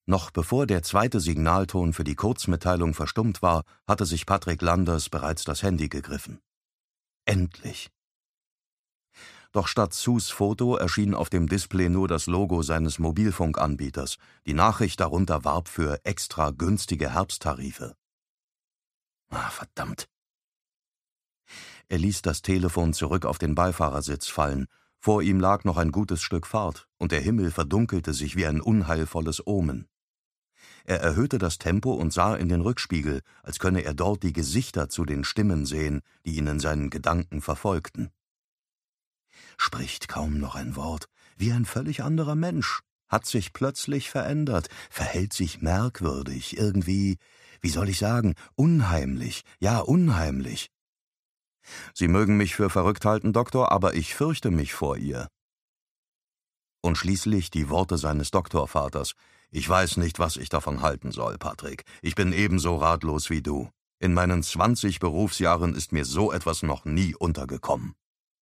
Noch bevor der zweite Signalton für die Kurzmitteilung verstummt war, hatte sich Patrick Landers bereits das Handy gegriffen. Endlich! Doch statt Sus Foto erschien auf dem Display nur das Logo seines Mobilfunkanbieters. Die Nachricht darunter warb für extra günstige Herbsttarife. Verdammt! Er ließ das Telefon zurück auf den Beifahrersitz fallen. Vor ihm lag noch ein gutes Stück Fahrt, und der Himmel verdunkelte sich wie ein unheilvolles Omen. Er erhöhte das Tempo und sah in den Rückspiegel, als könne er dort die Gesichter zu den Stimmen sehen, die ihn in seinen Gedanken verfolgten. Spricht kaum noch ein Wort, wie ein völlig anderer Mensch, hat sich plötzlich verändert, verhält sich merkwürdig, irgendwie, wie soll ich sagen, unheimlich, ja unheimlich. »Sie mögen mich für verrückt halten, Doktor, aber ich fürchte mich vor ihr.« Und schließlich die Worte seines Doktorvaters: »Ich weiß nicht, was ich davon halten soll, Patrick. Ich bin ebenso ratlos wie du. In meinen 20 Berufsjahren ist mir so etwas noch nie untergekommen.«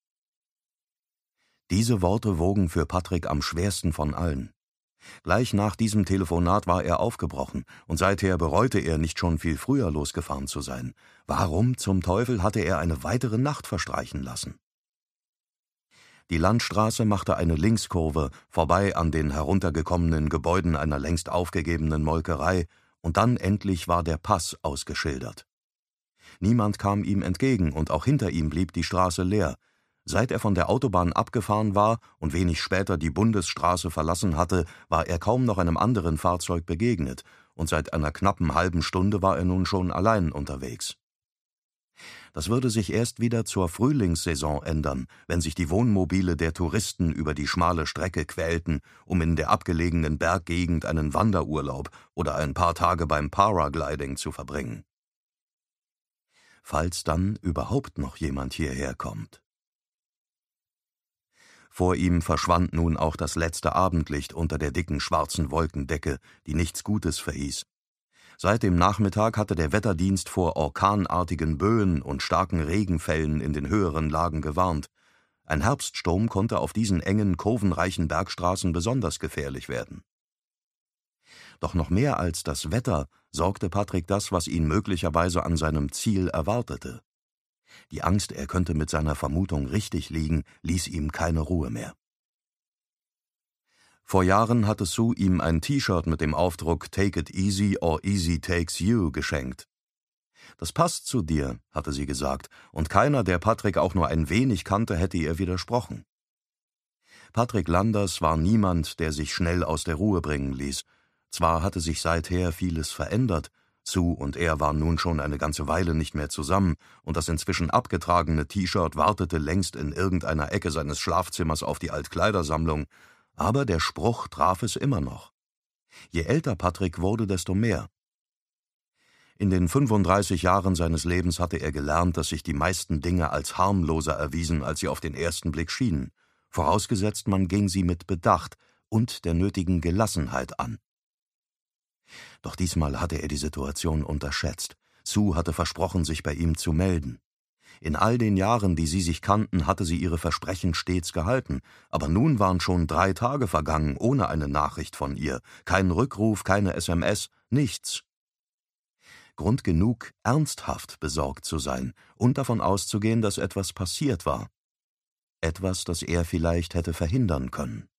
Diese Worte wogen für Patrick am schwersten von allen. Gleich nach diesem Telefonat war er aufgebrochen, und seither bereute er nicht schon viel früher losgefahren zu sein. Warum zum Teufel hatte er eine weitere Nacht verstreichen lassen? Die Landstraße machte eine Linkskurve, vorbei an den heruntergekommenen Gebäuden einer längst aufgegebenen Molkerei, und dann endlich war der Pass ausgeschildert. Niemand kam ihm entgegen, und auch hinter ihm blieb die Straße leer. Seit er von der Autobahn abgefahren war und wenig später die Bundesstraße verlassen hatte, war er kaum noch einem anderen Fahrzeug begegnet, und seit einer knappen halben Stunde war er nun schon allein unterwegs. Das würde sich erst wieder zur Frühlingssaison ändern, wenn sich die Wohnmobile der Touristen über die schmale Strecke quälten, um in der abgelegenen Berggegend einen Wanderurlaub oder ein paar Tage beim Paragliding zu verbringen. Falls dann überhaupt noch jemand hierher kommt. Vor ihm verschwand nun auch das letzte Abendlicht unter der dicken schwarzen Wolkendecke, die nichts Gutes verhieß. Seit dem Nachmittag hatte der Wetterdienst vor orkanartigen Böen und starken Regenfällen in den höheren Lagen gewarnt. Ein Herbststurm konnte auf diesen engen, kurvenreichen Bergstraßen besonders gefährlich werden. Doch noch mehr als das Wetter sorgte Patrick das, was ihn möglicherweise an seinem Ziel erwartete. Die Angst, er könnte mit seiner Vermutung richtig liegen, ließ ihm keine Ruhe mehr. Vor Jahren hatte Sue ihm ein T-Shirt mit dem Aufdruck »Take it easy or easy takes you« geschenkt. »Das passt zu dir«, hatte sie gesagt, und keiner, der Patrick auch nur ein wenig kannte, hätte ihr widersprochen. Patrick Landers war niemand, der sich schnell aus der Ruhe bringen ließ. Zwar hatte sich seither vieles verändert, Sue und er waren nun schon eine ganze Weile nicht mehr zusammen, und das inzwischen abgetragene T-Shirt wartete längst in irgendeiner Ecke seines Schlafzimmers auf die Altkleidersammlung, aber der Spruch traf es immer noch. Je älter Patrick wurde, desto mehr. In den 35 Jahren seines Lebens hatte er gelernt, dass sich die meisten Dinge als harmloser erwiesen, als sie auf den ersten Blick schienen, vorausgesetzt man ging sie mit Bedacht und der nötigen Gelassenheit an. Doch diesmal hatte er die Situation unterschätzt. Sue hatte versprochen, sich bei ihm zu melden. In all den Jahren, die sie sich kannten, hatte sie ihre Versprechen stets gehalten, aber nun waren schon 3 Tage vergangen ohne eine Nachricht von ihr, kein Rückruf, keine SMS, nichts. Grund genug, ernsthaft besorgt zu sein und davon auszugehen, dass etwas passiert war. Etwas, das er vielleicht hätte verhindern können.